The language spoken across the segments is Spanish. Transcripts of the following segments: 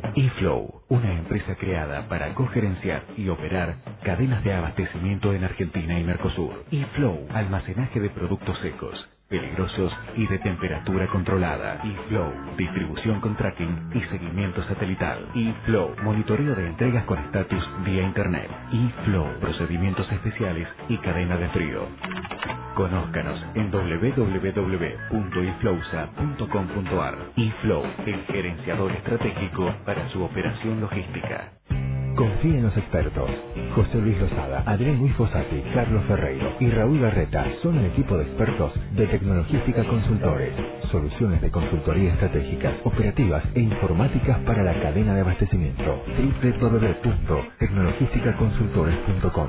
eFlow, una empresa creada para cogerenciar y operar cadenas de abastecimiento en Argentina y Mercosur. eFlow, almacenaje de productos secos, peligrosos y de temperatura controlada. eFlow, distribución con tracking y seguimiento satelital. eFlow, monitoreo de entregas con estatus vía internet. eFlow, procedimientos especiales y cadena de frío. Conózcanos en www.iflowsa.com.ar. eFlow, el gerenciador estratégico para su operación logística. Confía en los expertos. José Luis Lozada, Adrián Luis Fossati, Carlos Ferreiro y Raúl Garreta son el equipo de expertos de Tecnologística Consultores. Soluciones de consultoría estratégicas, operativas e informáticas para la cadena de abastecimiento. www.tecnologisticaconsultores.com.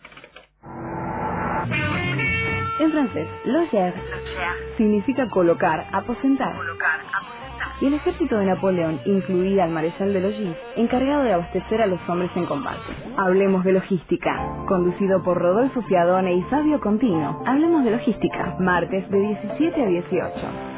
En francés, loger significa colocar, aposentar. Y el ejército de Napoleón incluía al marechal de Logis, encargado de abastecer a los hombres en combate. Hablemos de logística, conducido por Rodolfo Fiadone y Fabio Contino. Hablemos de logística, martes de 17 a 18.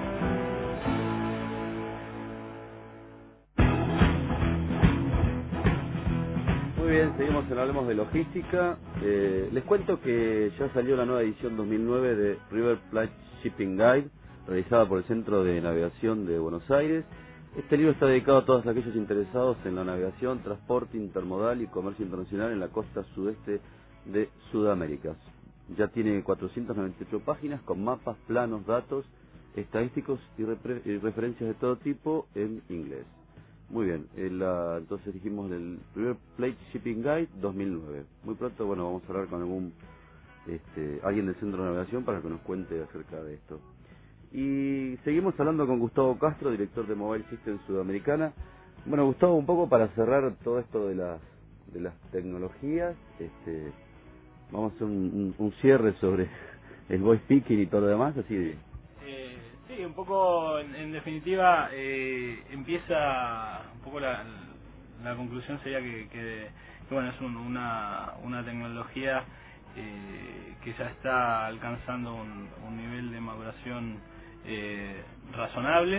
Muy bien, seguimos en Hablemos de Logística. Les cuento que ya salió la nueva edición 2009 de River Plate Shipping Guide, realizada por el Centro de Navegación de Buenos Aires. Este libro está dedicado a todos aquellos interesados en la navegación, transporte intermodal y comercio internacional en la costa sudeste de Sudamérica. Ya tiene 498 páginas con mapas, planos, datos, estadísticos y referencias de todo tipo en inglés. Muy bien, entonces dijimos del River Plate Shipping Guide 2009. Muy pronto, bueno, vamos a hablar con alguien del Centro de Navegación para que nos cuente acerca de esto. Y seguimos hablando con Gustavo Castro, director de Mobile System Sudamericana. Bueno, Gustavo, un poco para cerrar todo esto de las tecnologías, vamos a hacer un cierre sobre el voice picking y todo lo demás, así de... Sí, un poco, en definitiva, empieza un poco la conclusión sería que bueno, es una tecnología que ya está alcanzando un nivel de maduración razonable,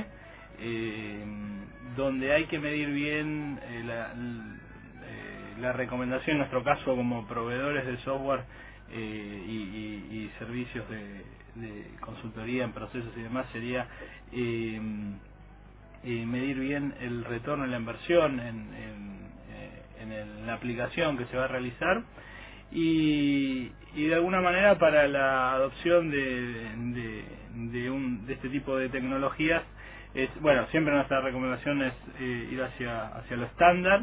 donde hay que medir bien la recomendación, en nuestro caso como proveedores de software y servicios de consultoría en procesos y demás, sería medir bien el retorno en la inversión en la aplicación que se va a realizar y de alguna manera para la adopción de este tipo de tecnologías bueno, siempre nuestra recomendación es ir hacia lo estándar,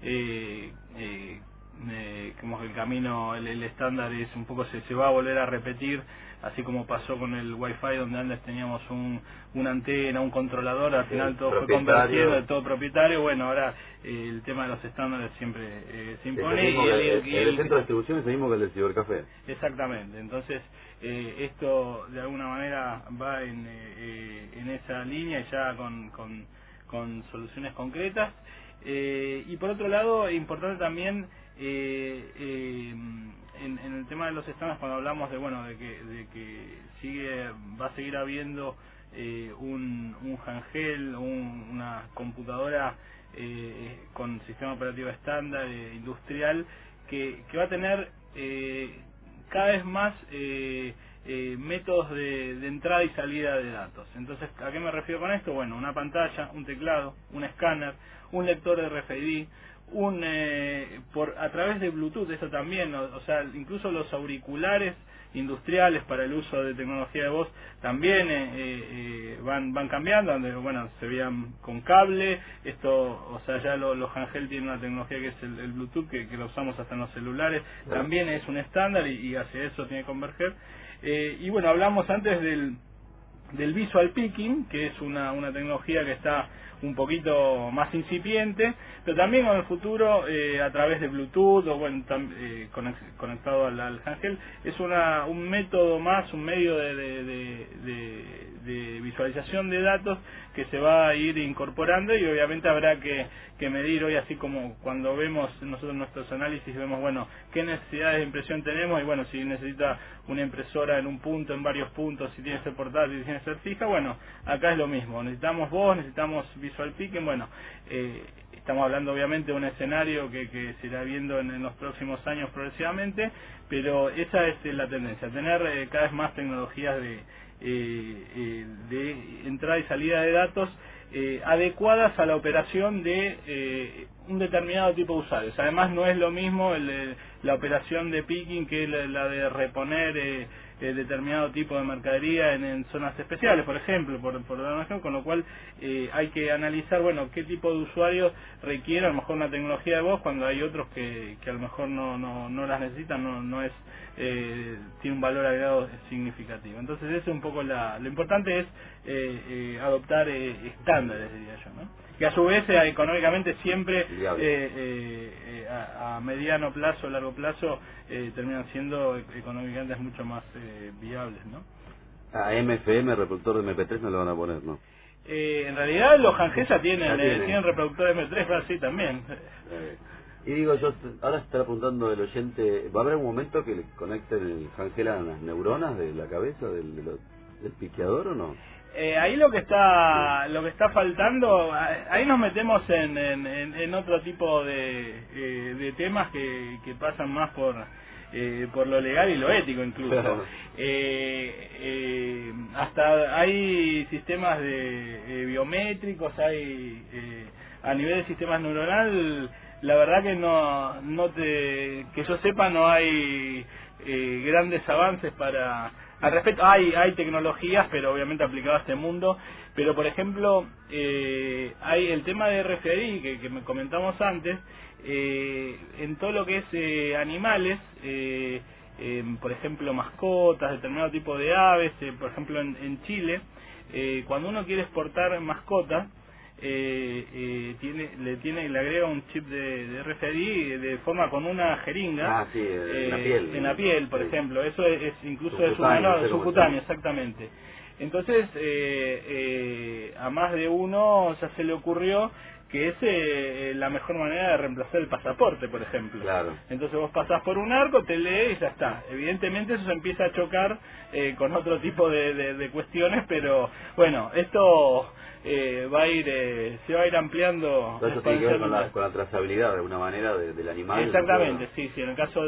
como que el camino, el estándar es un poco, se va a volver a repetir, así como pasó con el Wi-Fi, donde antes teníamos una antena, un controlador, al final todo fue convertido, todo propietario. Bueno, ahora el tema de los estándares siempre se impone. El centro de distribución es el mismo que el del cibercafé. Exactamente, entonces esto de alguna manera va en esa línea, ya con soluciones concretas. Y por otro lado, importante también en el tema de los estándares, cuando hablamos de que va a seguir habiendo un handheld, una computadora con sistema operativo estándar industrial que va a tener cada vez más métodos de entrada y salida de datos. Entonces, ¿a qué me refiero con esto? Bueno, una pantalla, un teclado, un escáner, un lector de RFID, a través de Bluetooth, eso también, o sea, incluso los auriculares industriales para el uso de tecnología de voz también van cambiando, donde bueno, se veían con cable, o sea, ya los handheld tienen una tecnología que es el Bluetooth, que lo usamos hasta en los celulares, también es un estándar y hacia eso tiene que converger. Y bueno, hablamos antes del visual picking, que es una tecnología que está un poquito más incipiente, pero también con el futuro a través de Bluetooth o bueno, conectado al handheld, es un método más, un medio de visualización de datos que se va a ir incorporando, y obviamente habrá que medir hoy, así como cuando vemos nosotros nuestros análisis, vemos bueno qué necesidades de impresión tenemos, y bueno, si necesita una impresora en un punto, en varios puntos, si tiene que ser portátil, si tiene que ser fija, bueno, acá es lo mismo, necesitamos voz, necesitamos visual picking. Bueno, estamos hablando obviamente de un escenario que se irá viendo en los próximos años progresivamente, pero esa es la tendencia, tener cada vez más tecnologías de entrada y salida de datos adecuadas a la operación de un determinado tipo de usuarios. Además, no es lo mismo la operación de picking que la de reponer determinado tipo de mercadería en zonas especiales, por ejemplo, por dar un ejemplo, con lo cual hay que analizar, bueno, qué tipo de usuarios requiere a lo mejor una tecnología de voz cuando hay otros que a lo mejor no las necesitan, no es tiene un valor agregado significativo. Entonces eso es un poco lo importante es adoptar estándares, diría yo, ¿no? Que a su vez económicamente siempre a mediano plazo, largo plazo terminan siendo económicamente mucho más viables, ¿no? A MFM, reproductor de MP3 no lo van a poner, ¿no? En realidad los Hangel ya tienen reproductor de MP3, pero sí también. Y digo yo, ahora se está preguntando el oyente, ¿va a haber un momento que le conecten el Hangel a las neuronas de la cabeza del piqueador o no? Ahí lo que está faltando, ahí nos metemos en otro tipo de temas que pasan más por lo legal y lo ético incluso. Claro. Hasta hay sistemas de biométricos, hay a nivel de sistemas neuronal, la verdad que que yo sepa no hay grandes avances al respecto. Hay tecnologías, pero obviamente aplicadas a este mundo. Pero por ejemplo, hay el tema de RFID que me comentamos antes, en todo lo que es animales, por ejemplo mascotas, determinado tipo de aves, por ejemplo en Chile, cuando uno quiere exportar mascotas, le agrega un chip de RFID de forma con una jeringa en la piel, por ejemplo. Eso es incluso es subcutáneo, exactamente. Entonces a más de uno ya se le ocurrió que es la mejor manera de reemplazar el pasaporte, por ejemplo. Claro. Entonces vos pasás por un arco, te lee y ya está. Evidentemente eso se empieza a chocar con otro tipo de cuestiones, pero bueno, esto se va a ir ampliando. Eso tiene que ver con la trazabilidad de alguna manera del animal. Exactamente, sí. En el caso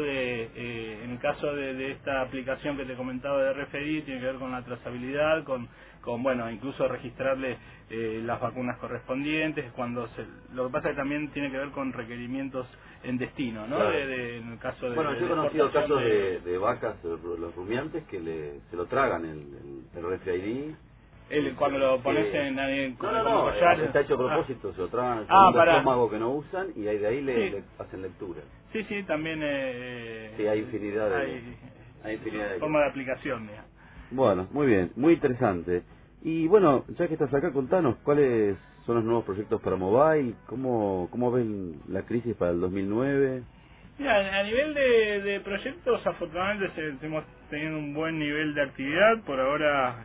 de esta aplicación que te comentaba de RFID, tiene que ver con la trazabilidad, con bueno, incluso registrarle las vacunas correspondientes. Lo que pasa es que también tiene que ver con requerimientos en destino, ¿no? Claro. En el caso de yo he conocido casos de vacas, los rumiantes, que se lo tragan el RFID. Cuando lo pones No, está hecho a propósito, se lo tragan para estómago que no usan y de ahí le hacen lectura. Sí, también sí, hay infinidad de forma de aplicación, digamos. Bueno, muy bien, muy interesante. Y bueno, ya que estás acá, contanos cuáles son los nuevos proyectos para Mobile, cómo ven la crisis para el 2009. Mira, a nivel de proyectos, afortunadamente hemos tenido un buen nivel de actividad. Por ahora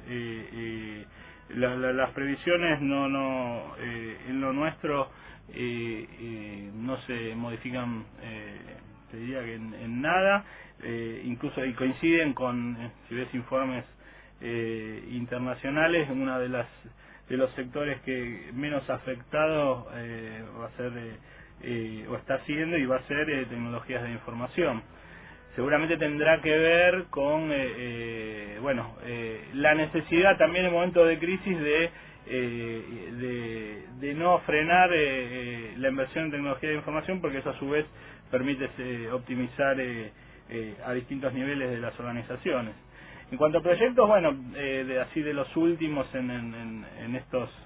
las previsiones en lo nuestro no se modifican, te diría que en nada, incluso y coinciden con, si ves informes internacionales, una de los sectores que menos afectado va a ser o está siendo y va a ser tecnologías de información. Seguramente tendrá que ver con la necesidad también en momentos de crisis de no frenar la inversión en tecnología de información, porque eso a su vez permite optimizar a distintos niveles de las organizaciones. En cuanto a proyectos, así de los últimos en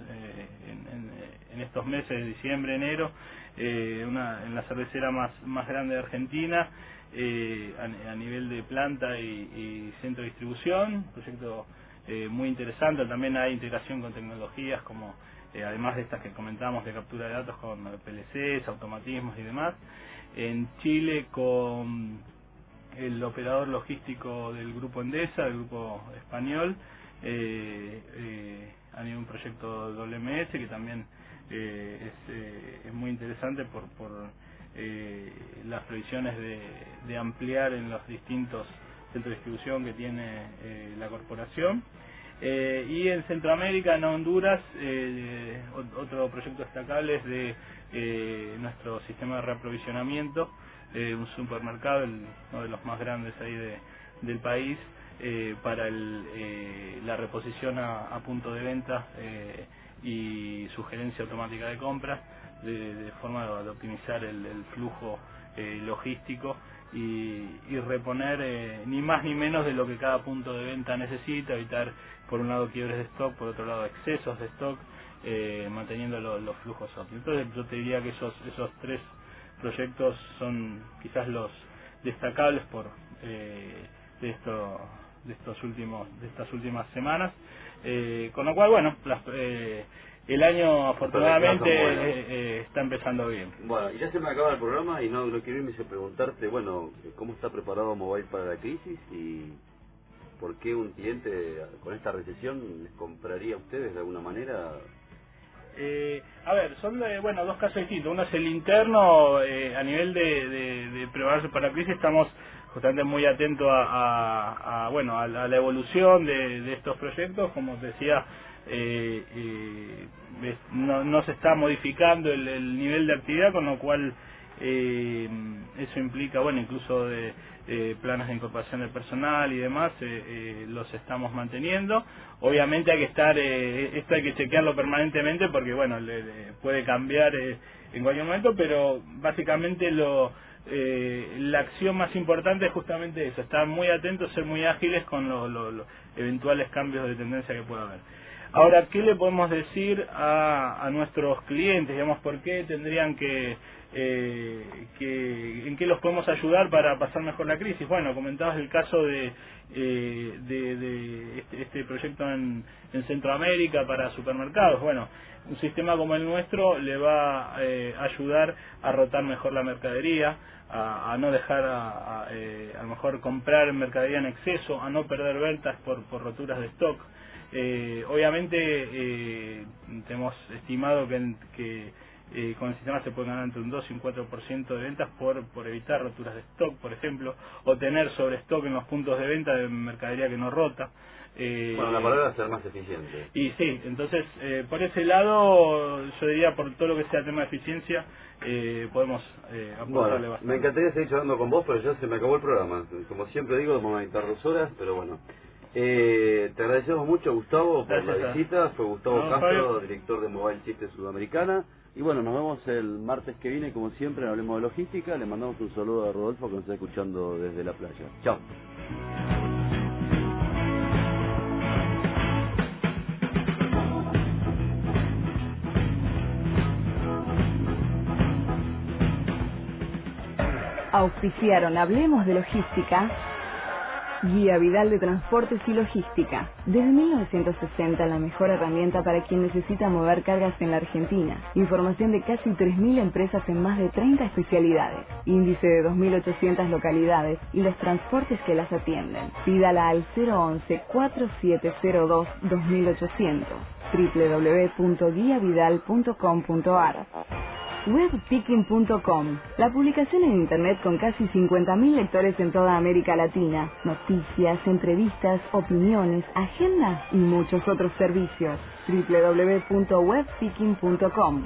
estos meses de diciembre, enero, en la cervecera más grande de Argentina, a nivel de planta y centro de distribución, proyecto muy interesante. También hay integración con tecnologías como, además de estas que comentamos de captura de datos, con PLCs, automatismos y demás. En Chile con el operador logístico del grupo Endesa, del grupo español, han ido un proyecto WMS que también es muy interesante por las previsiones de ampliar en los distintos centros de distribución que tiene la corporación. Y en Centroamérica, en Honduras, otro proyecto destacable es de nuestro sistema de reaprovisionamiento, un supermercado, uno de los más grandes ahí del país, para la reposición a punto de venta y sugerencia automática de compras, de forma de optimizar el flujo logístico y reponer ni más ni menos de lo que cada punto de venta necesita, evitar por un lado quiebres de stock, por otro lado excesos de stock, manteniendo los flujos óptimos. Entonces yo te diría que esos 3 proyectos son quizás los destacables de estas últimas semanas, con lo cual bueno, el año afortunadamente está empezando bien. Bueno, y ya se me acaba el programa y no quiero irme sin preguntarte, bueno, ¿cómo está preparado Mobile para la crisis y por qué un cliente con esta recesión les compraría a ustedes de alguna manera? A ver, son dos casos distintos. Uno es el interno, a nivel de prepararse para la crisis. Estamos justamente muy atentos a la evolución de estos proyectos. Como te decía, no se está modificando el nivel de actividad, con lo cual eso implica, incluso de planes de incorporación del personal y demás, los estamos manteniendo. Obviamente hay que estar, esto hay que chequearlo permanentemente porque puede cambiar en cualquier momento, pero básicamente la acción más importante es justamente eso, estar muy atentos, ser muy ágiles con los eventuales cambios de tendencia que pueda haber. Ahora, ¿qué le podemos decir a nuestros clientes? Digamos, ¿por qué tendrían en qué los podemos ayudar para pasar mejor la crisis? Bueno, comentabas el caso de este proyecto en Centroamérica para supermercados. Bueno, un sistema como el nuestro le va a ayudar a rotar mejor la mercadería, a no dejar a lo mejor comprar mercadería en exceso, a no perder ventas por roturas de stock. Obviamente hemos estimado que con el sistema se puede ganar entre un 2 y un 4% de ventas por evitar roturas de stock, por ejemplo, o tener sobre stock en los puntos de venta de mercadería que no rota. La palabra es ser más eficiente. Y sí, entonces por ese lado yo diría, por todo lo que sea tema de eficiencia, podemos aportarle bastante. Me encantaría seguir charlando con vos, pero ya se me acabó el programa. Como siempre digo, vamos a editar 2 horas, pero bueno. Te agradecemos mucho, Gustavo, por la visita. Fue Gustavo Castro, director de Mobile Systems Sudamericana. Y bueno, nos vemos el martes que viene, como siempre, en Hablemos de Logística. Le mandamos un saludo a Rodolfo, que nos está escuchando desde la playa. Chao. Auspiciaron Hablemos de Logística, Guía Vidal de Transportes y Logística. Desde 1960, la mejor herramienta para quien necesita mover cargas en la Argentina. Información de casi 3.000 empresas en más de 30 especialidades. Índice de 2.800 localidades y los transportes que las atienden. Pídala al 011-4702-2800. www.guiavidal.com.ar. Webpicking.com, la publicación en internet con casi 50.000 lectores en toda América Latina. Noticias, entrevistas, opiniones, agenda y muchos otros servicios. www.webpicking.com.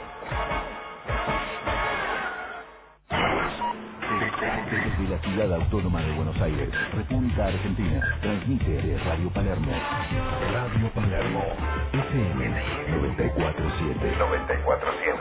Desde la ciudad autónoma de Buenos Aires, República Argentina, transmite de Radio Palermo. Radio Palermo, FM 94.7.